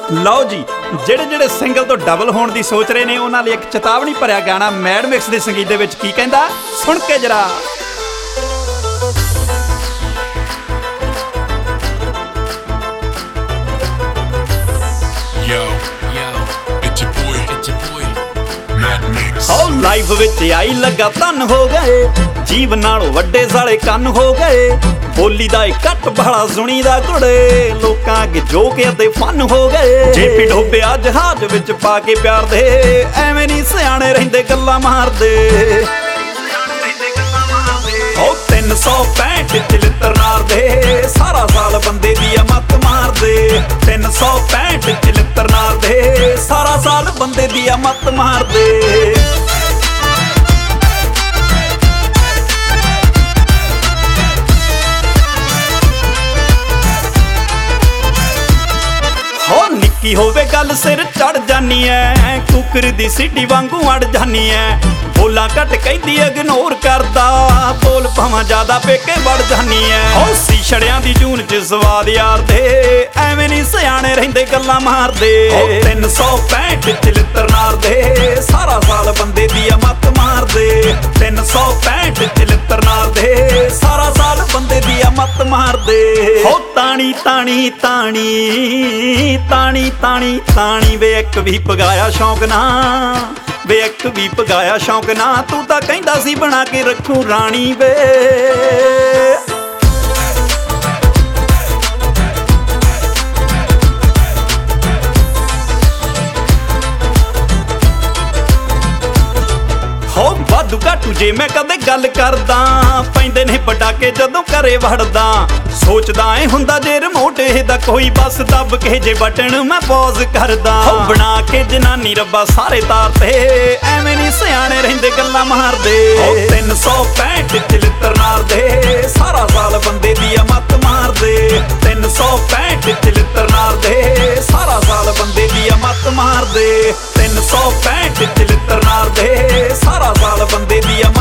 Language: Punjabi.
ਲਓ ਜੀ, ਜਿਹੜੇ ਸਿੰਗਲ ਤੋਂ ਡਬਲ ਹੋਣ ਦੀ ਸੋਚ ਰਹੇ ਨੇ ਉਹਨਾਂ ਲਈ ਇੱਕ ਚੇਤਾਵਨੀ ਭਰਿਆ ਗਾਣਾ ਮੈਡ ਮਿਕਸ ਦੇ ਸੰਗੀਤ ਦੇ ਵਿੱਚ ਕੀ ਕਹਿੰਦਾ, ਸੁਣ ਕੇ ਜਰਾ। ਲਾਈਫ ਵਿੱਚ ਆਈ ਲੱਗਾ ਧਨ ਹੋ ਗਏ, ਜੀਵ ਨਾਲੋਂ ਵੱਡੇ ਸਾਲੇ ਕੰਨ ਹੋ ਗਏ। ਬੋਲੀ ਦਾ ਇਹ ਕੱਟ ਬੜਾ ਸੁਣੀ ਦਾ ਕੁੜੇ, ਲੋਕਾਂ ਅੱਗੇ ਜੋਕ ਅਤੇ ਫਨ ਹੋ ਗਏ। ਜੇਪੀ ਡੋਬਿਆ ਜਹਾਜ਼ ਵਿੱਚ ਪਾ ਕੇ ਪਿਆਰ ਦੇ, ਐਵੇਂ ਨਹੀਂ ਸਿਆਣੇ ਰਹਿੰਦੇ ਗੱਲਾਂ ਮਾਰਦੇ। 365 ਚਲਿੱਤਰ ਨਾਰਦੇ, ਸਾਰਾ ਸਾਲ ਬੰਦੇ ਦੀ ਮੱਤ ਮਾਰਦੇ। 365 ਚਲਿੱਤਰ ਨਾਰਦੇ, ਸਾਰਾ ਸਾਲ ਬੰਦੇ ਦੀ ਮੱਤ ਮਾਰਦੇ। ਨਿੱਕੀ ਹੋਵੇ ਗੱਲ ਸਿਰ ਚੜ ਜਾਨੀ ਐ, ਕੁੱਕਰ ਦੀ ਸੀਟੀ ਵਾਂਗੂ ਅੜ ਜਾਨੀ ਐ। ਬੋਲਾਂ ਘੱਟ ਕਹਿੰਦੀ ਇਗਨੋਰ ਕਰਦਾ, ਬੋਲ ਭਾਵਾਂ ਜ਼ਿਆਦਾ ਪੇਕੇ ਵੜ ਜਾਨੀ ਐ। ਹੌਸੀ ਛੜਿਆਂ ਦੀ ਜੂਨ ਚ ਸਵਾਦ ਯਾਰ ਦੇ, ਐਵੇਂ ਨਹੀਂ ਸਿਆਣੇ ਰਹਿੰਦੇ ਗੱਲਾਂ ਮਾਰਦੇ। 365 ਚਲਿੱਤਰ ਨਾਰਦੇ, ਸਾਰਾ ਸਾਲ ਬੰਦੇ ਦੀ ਮੱਤ ਮਾਰਦੇ। 365 ਚਲਿੱਤਰ ਨਾਰਦੇ, ਸਾਰਾ ਸਾਲ ਬੰਦੇ ਦੀ ਮੱਤ ਮਾਰਦੇ। ਹੋ ਤਾਣੀ ਤਾਣੀ ਤਾਣੀ ਤਾਣੀ ਤਾਣੀ ਤਾਣੀ ਵੇ ਇੱਕ ਵੀ ਪਗਾਇਆ ਸ਼ੌਂਕ ਨਾ, ਵੇ ਇੱਕ ਵੀ ਪਗਾਇਆ ਸ਼ੌਂਕ ਨਾ। ਤੂੰ ਤਾਂ ਕਹਿੰਦਾ ਸੀ ਬਣਾ ਕੇ ਰੱਖੂ ਰਾਣੀ ਵੇ। ਹੋ ਵਾਧੂ ਘਾਟੂ ਜੇ ਮੈਂ ਕਦੇ ਗੱਲ ਕਰਦਾ, ਪੈਂਦੇ ਨੇ ਪਟਾਕੇ ਜਦੋਂ ਘਰੇ ਵੜਦਾ। ਸੋਚਦਾ ਏ ਹੁੰਦਾ ਜੇ ਰਿਮੋਟ ਇਹਦਾ ਕੋਈ, ਬਸ ਦੱਬ ਕੇ ਜੇ ਬਟਨ ਮੈਂ ਪੌਜ਼ ਕਰਦਾ। ਬਣਾ ਕੇ ਜਨਾਨੀ ਰੱਬਾ ਸਾਰੇ ਤਾਰ ਤੇ, ਐਵੇਂ ਨਹੀਂ ਸਿਆਣੇ ਰਹਿੰਦੇ ਗੱਲਾਂ ਮਾਰਦੇ। 365 ਚਲਿੱਤਰ ਨਾਰਦੇ, ਸਾਰਾ ਸਾਲ ਬੰਦੇ ਦੀ ਮੱਤ ਮਾਰਦੇ। 365 ਚਲਿੱਤਰ ਨਾਰਦੇ, ਸਾਰਾ ਸਾਲ ਬੰਦੇ ਦੀ ਮੱਤ ਮਾਰਦੇ। 365 ਚਲਿੱਤਰ ਨਾਰਦੇ, ਸਾਰਾ ਸਾਲ ਬੰਦੇ ਦੀ